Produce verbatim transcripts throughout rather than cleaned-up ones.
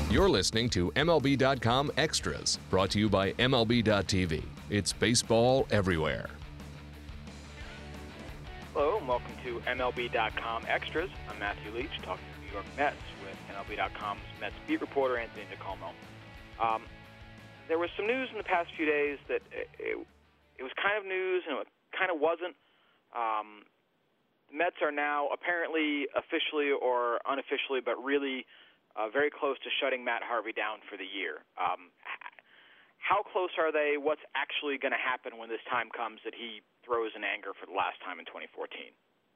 You're listening to M L B dot com Extras, brought to you by M L B dot T V. It's baseball everywhere. Hello, and welcome to M L B dot com Extras. I'm Matthew Leach, talking to the New York Mets with M L B dot com's Mets beat reporter Anthony DiColmo. Um, there was some news in the past few days that it, it, it was kind of news and it kind of wasn't. Um, the Mets are now apparently officially or unofficially, but really uh, very close to shutting Matt Harvey down for the year. Um, how close are they? What's actually going to happen when this time comes that he throws in anger for the last time in twenty fourteen?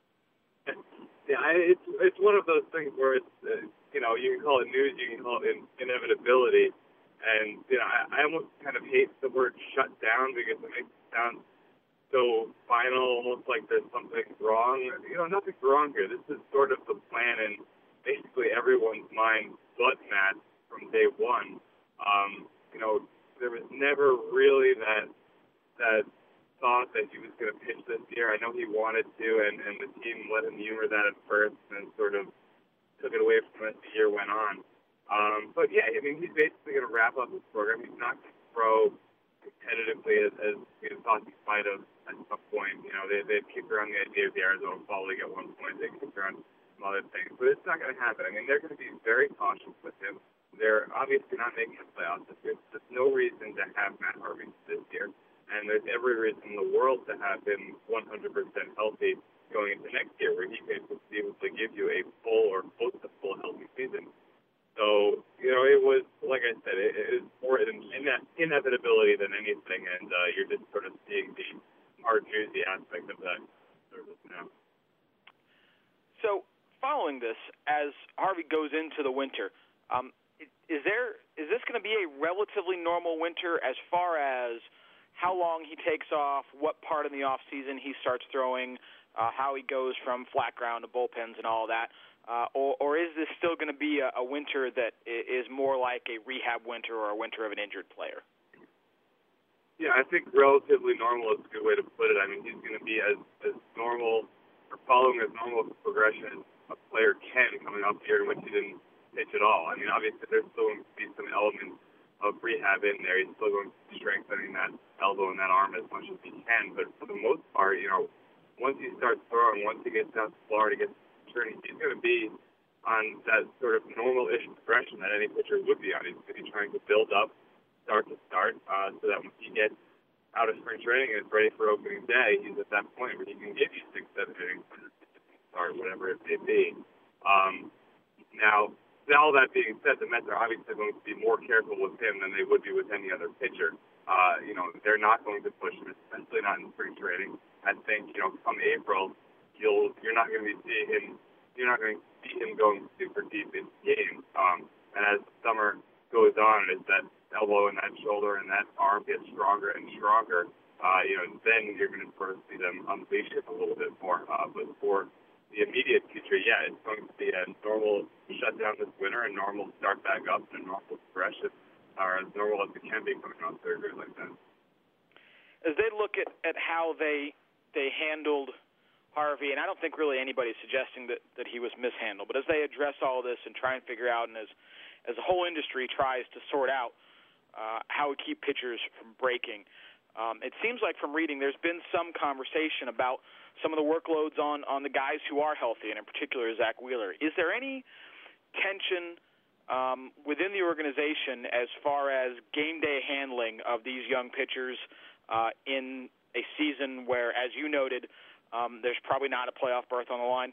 Yeah, it's it's one of those things where it's uh, you know you can call it news, you can call it in, inevitability, and you know I, I almost kind of hate the word shut down because it makes it sound so final, almost like there's something wrong. You know, nothing's wrong here. This is sort of the plan in basically everyone's mind but Matt from day one. Um, you know, there was never really that that. thought that he was going to pitch this year. I know he wanted to, and, and the team let him humor that at first and sort of took it away from him as the year went on. Um, but, yeah, I mean, he's basically going to wrap up his program. He's not going to throw competitively as, as he thought he might have at some point. You know, they, they've kicked around the idea of the Arizona Fall League at one point. They kicked around some other things. But it's not going to happen. I mean, they're going to be very cautious with him. They're obviously not making the playoffs this year. There's no reason to have Matt Harvey this year. And there's every reason in the world to have him one hundred percent healthy going into next year, where he could be able to give you a full or close to full healthy season. So, you know, it was, like I said, it, it is more an inevitability than anything, and uh, you're just sort of seeing the art newsy aspect of that service now. So, following this, as Harvey goes into the winter, um, is there is this going to be a relatively normal winter as far as how long he takes off, what part in the off season he starts throwing, uh, how he goes from flat ground to bullpens and all that? Uh, or, or is this still going to be a, a winter that is more like a rehab winter or a winter of an injured player? Yeah, I think relatively normal is a good way to put it. I mean, he's going to be as, as normal or following as normal progression as a player can coming off the year in which he didn't pitch at all. I mean, obviously there's still going to be some elements of rehab in there. He's still going to be strengthening that elbow and that arm as much as he can. But for the most part, you know, once he starts throwing, once he gets out to Florida, gets turning, he's going to be on that sort of normal-ish progression that any pitcher would be on. He's going to be trying to build up, start to start, uh, so that when he gets out of spring training and is ready for opening day, he's at that point where he can give you six, seven innings, start, whatever it may be. Um, now, all that being said, the Mets are obviously going to be more careful with him than they would be with any other pitcher. Uh, you know, they're not going to push him, especially not in spring training. I think, you know, come April, you'll you're not going to be seeing him. You're not going to see him going super deep into games. Um, and as summer goes on, as that elbow and that shoulder and that arm gets stronger and stronger, uh, you know, then you're going to sort of see them unleash it a little bit more. Uh, but for the immediate future, yeah, it's going to be a normal shutdown this winter, a normal start back up, and a normal progression, or as normal as it can be coming off surgery like that. As they look at, at how they they handled Harvey, and I don't think really anybody's suggesting that, that he was mishandled, but as they address all this and try and figure out, and as, as the whole industry tries to sort out uh, how we keep pitchers from breaking, um, it seems like from reading there's been some conversation about some of the workloads on, on the guys who are healthy, and in particular Zach Wheeler. Is there any tension um, within the organization as far as game day handling of these young pitchers uh, in a season where, as you noted, um, there's probably not a playoff berth on the line?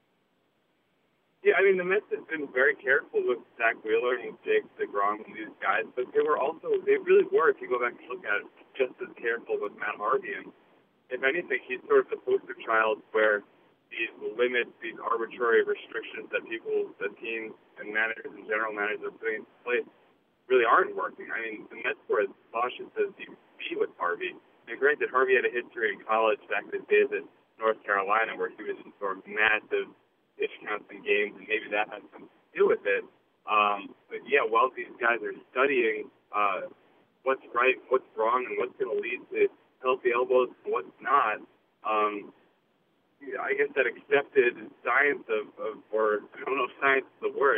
Yeah, I mean, the Mets have been very careful with Zach Wheeler and Jake DeGrom and these guys, but they were also, they really were, if you go back and look at it, just as careful with Matt Harvey. And if anything, he's sort of the poster child where these limits, these arbitrary restrictions that people, the teams and managers and general managers are putting into place really aren't working. I mean, the Mets were as cautious as you can be with Harvey. And granted, Harvey had a history in college back in his days at North Carolina where he was in sort of massive pitch counts in games, and maybe that has something to do with it. Um, but, yeah, while these guys are studying uh, what's right, what's wrong, and what's going to lead to healthy elbows and what's not, um, I guess that accepted science of, of, or I don't know if science is the word,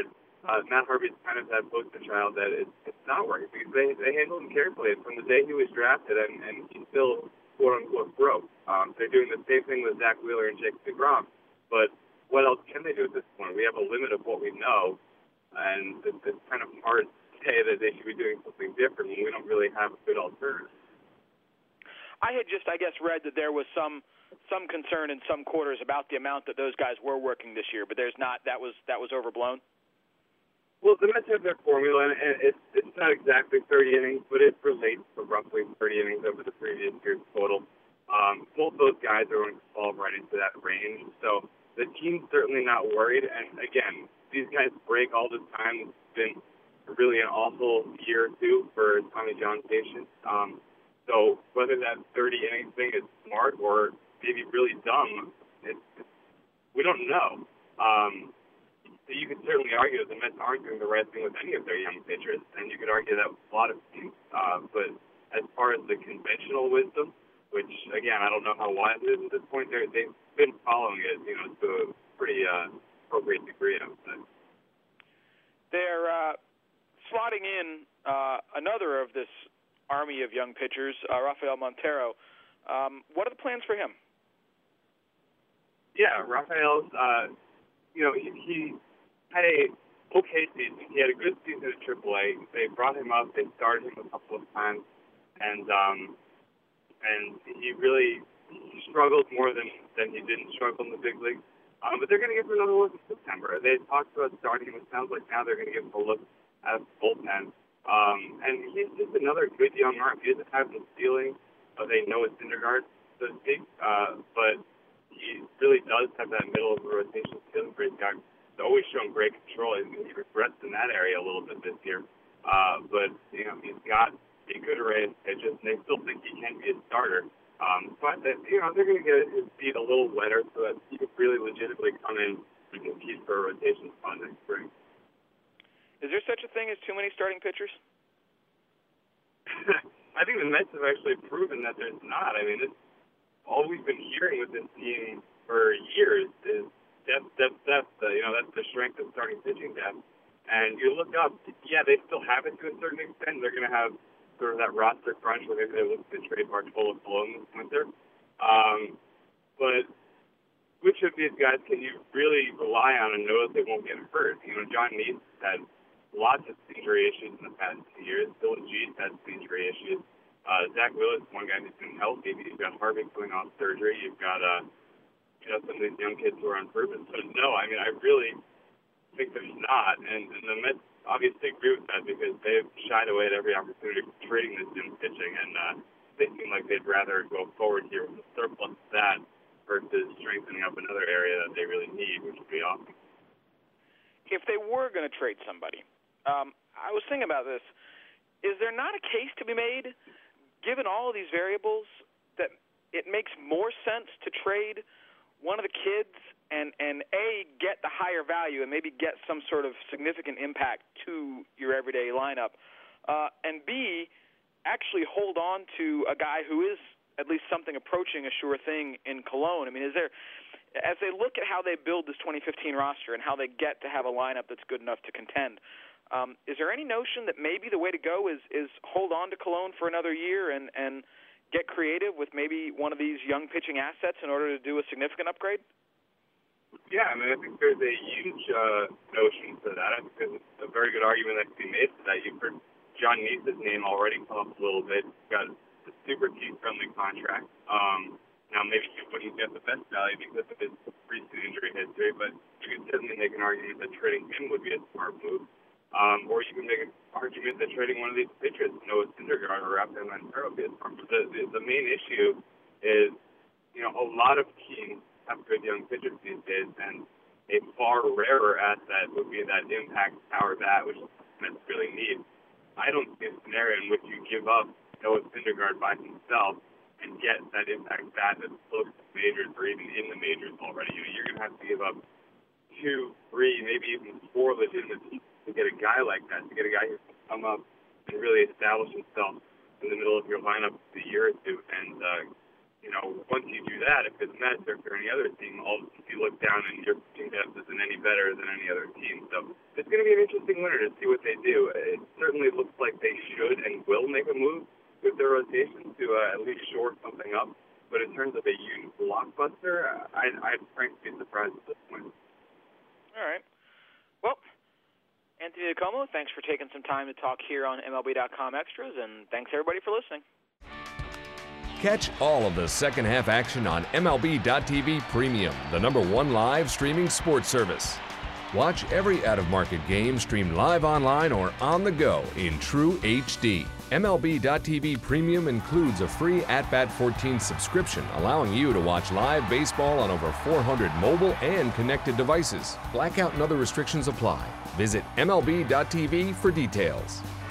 uh, Matt Harvey's kind of that poster child that it's, it's not working because they, they handled him carefully from the day he was drafted, and, and he's still, quote-unquote, broke. Um, they're doing the same thing with Zach Wheeler and Jacob deGrom, but what else can they do at this point? We have a limit of what we know, and it's, it's kind of hard to say that they should be doing something different when we don't really have a good alternative. I had just, I guess, read that there was some some concern in some quarters about the amount that those guys were working this year, but there's not. That was that was overblown. Well, the Mets have their formula, and it's it's not exactly thirty innings, but it relates to roughly thirty innings over the previous year's total. Um, both those guys are going to fall right into that range, so the team's certainly not worried. And again, these guys break all the time. It's been really an awful year or two for Tommy John patients. Um, So whether that thirty inning thing is smart or maybe really dumb, it, it, we don't know. Um, so you could certainly argue that the Mets aren't doing the right thing with any of their young pitchers, and you could argue that with a lot of teams. Uh, but as far as the conventional wisdom, which, again, I don't know how wise it is at this point, they're, they've been following it, you know, to a pretty uh, appropriate degree, I would say. They're uh, slotting in uh, another of this army of young pitchers, uh, Rafael Montero. Um, what are the plans for him? Yeah, Rafael's, uh, you know, he, he had a okay season. He had a good season at triple A. They brought him up. They started him a couple of times, and um, and he really struggled more than, than he didn't struggle in the big league. Um, but they're going to give him another look in September. They talked about starting him. It sounds like now they're going to give him a look at bullpen. Um, and he's just another good young arm. He doesn't have the ceiling of a Noah Syndergaard, so to speak, uh, but he really does have that middle of the rotation ceiling for his guy. He's always shown great control. He regrets in that area a little bit this year. Uh, but, you know, he's got a good array of pitches, and they still think he can be a starter. Um, but, that, you know, they're going to get his feet a little wetter so that he can really legitimately come in and compete for a rotation spot next spring. Is there such a thing as too many starting pitchers? I think the Mets have actually proven that there's not. I mean, it's all we've been hearing with this team for years is depth, depth, depth. Uh, you know, that's the strength of starting pitching depth. And you look up, yeah, they still have it to a certain extent. They're going to have sort of that roster crunch where they're going to look to trade Bartolo Colon this winter. Um, but which of these guys can you really rely on and know that they won't get hurt? You know, John Neese had lots of injury issues in the past two years. Dylan G's had some injury issues. Uh, Zach Wheeler is one guy who's been healthy. You've got Harvey going off surgery. You've got, uh, you know, some of these young kids who are unproven. So, no, I mean, I really think there's not. And, and the Mets obviously agree with that because they've shied away at every opportunity for trading this young pitching. And uh, they seem like they'd rather go forward here with a surplus of that versus strengthening up another area that they really need, which would be awesome. If they were going to trade somebody, Um, I was thinking about this. Is there not a case to be made, given all of these variables, that it makes more sense to trade one of the kids and, and A, get the higher value and maybe get some sort of significant impact to your everyday lineup, uh, and B, actually hold on to a guy who is at least something approaching a sure thing in Cologne? I mean, is there, as they look at how they build this twenty fifteen roster and how they get to have a lineup that's good enough to contend, Um, is there any notion that maybe the way to go is, is hold on to Cologne for another year and, and get creative with maybe one of these young pitching assets in order to do a significant upgrade? Yeah, I mean, I think there's a huge uh, notion to that. I think there's a very good argument that can be made to that. You've heard John Neese's name already come up a little bit. He's got a super team-friendly contract. Um, now, maybe he wouldn't get the best value because of his recent injury history, but you can certainly make an argument that trading him would be a smart move. Um, or you can make an argument that trading one of these pitchers, Noah Syndergaard or Rafael Montero, would be a smart move. The, the, the main issue is, you know, a lot of teams have good young pitchers these days, and a far rarer asset would be that impact power bat, which the Mets really need. I don't see a scenario in which you give up Noah Syndergaard by himself and get that impact bat that's close to majors or even in the majors already. You know, you're going to have to give up two, three, maybe even four legitimate teams to get a guy like that, to get a guy who can come up and really establish himself in the middle of your lineup for a year or two and uh, you know, once you do that, if it's Mets or if you're any other team, all of a sudden you look down and your pitching depth isn't any better than any other team. So it's going to be an interesting winter to see what they do. It certainly looks like they should and will make a move with their rotation to uh, at least shore something up. But in terms of a huge blockbuster, I'd, I'd frankly be surprised at this point. All right. Well, Anthony DiComo, thanks for taking some time to talk here on M L B dot com Extras, and thanks everybody for listening. Catch all of the second half action on M L B dot T V Premium, the number one live streaming sports service. Watch every out-of-market game streamed live online or on the go in true H D. M L B dot T V Premium includes a free At Bat fourteen subscription, allowing you to watch live baseball on over four hundred mobile and connected devices. Blackout and other restrictions apply. Visit M L B dot T V for details.